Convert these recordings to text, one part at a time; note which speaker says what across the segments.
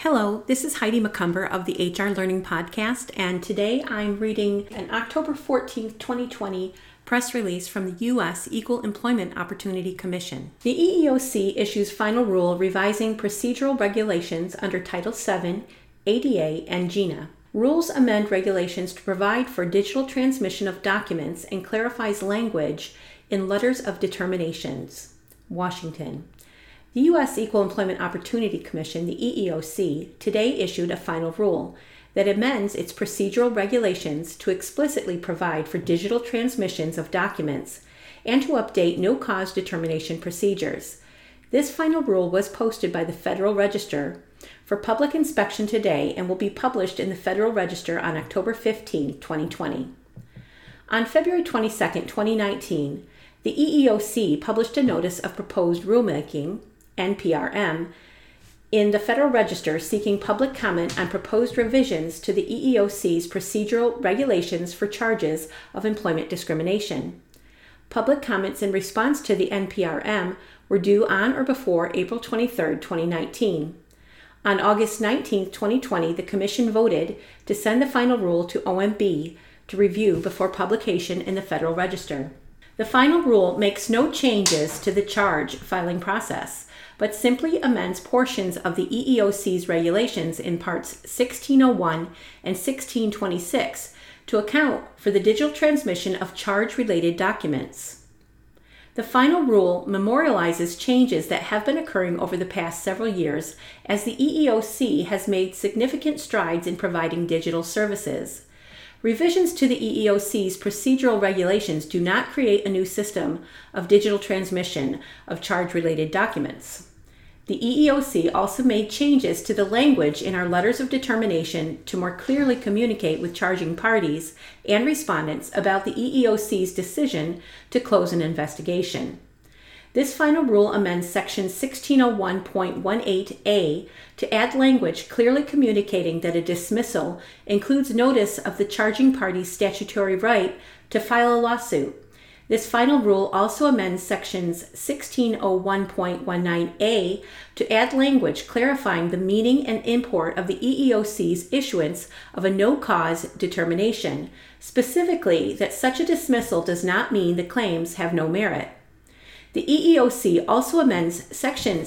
Speaker 1: Hello, this is Heidi McCumber of the HR Learning Podcast, and today I'm reading an October 14th, 2020 press release from the U.S. Equal Employment Opportunity Commission. The EEOC issues final rule revising procedural regulations under Title VII, ADA, and GINA. Rules amend regulations to provide for digital transmission of documents and clarifies language in letters of determinations. Washington. The U.S. Equal Employment Opportunity Commission, the EEOC, today issued a final rule that amends its procedural regulations to explicitly provide for digital transmissions of documents and to update no-cause determination procedures. This final rule was posted by the Federal Register for public inspection today and will be published in the Federal Register on October 15, 2020. On February 22, 2019, the EEOC published a Notice of Proposed Rulemaking, NPRM, in the Federal Register seeking public comment on proposed revisions to the EEOC's procedural regulations for charges of employment discrimination. Public comments in response to the NPRM were due on or before April 23, 2019. On August 19, 2020, the Commission voted to send the final rule to OMB to review before publication in the Federal Register. The final rule makes no changes to the charge filing process, but simply amends portions of the EEOC's regulations in Parts 1601 and 1626 to account for the digital transmission of charge-related documents. The final rule memorializes changes that have been occurring over the past several years as the EEOC has made significant strides in providing digital services. Revisions to the EEOC's procedural regulations do not create a new system of digital transmission of charge-related documents. The EEOC also made changes to the language in our letters of determination to more clearly communicate with charging parties and respondents about the EEOC's decision to close an investigation. This final rule amends Section 1601.18a to add language clearly communicating that a dismissal includes notice of the charging party's statutory right to file a lawsuit. This final rule also amends Sections 1601.19a to add language clarifying the meaning and import of the EEOC's issuance of a no-cause determination, specifically that such a dismissal does not mean the claims have no merit. The EEOC also amends Section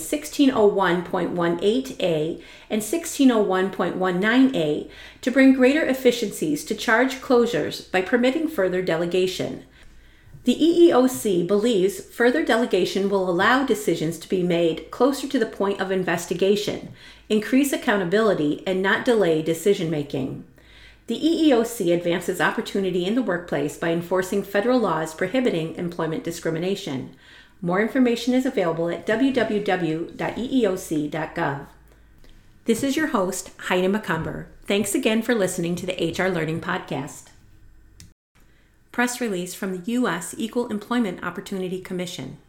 Speaker 1: 1601.18a and 1601.19a to bring greater efficiencies to charge closures by permitting further delegation. The EEOC believes further delegation will allow decisions to be made closer to the point of investigation, increase accountability, and not delay decision-making. The EEOC advances opportunity in the workplace by enforcing federal laws prohibiting employment discrimination. More information is available at www.eeoc.gov. This is your host, Heidi McCumber. Thanks again for listening to the HR Learning Podcast. Press release from the U.S. Equal Employment Opportunity Commission.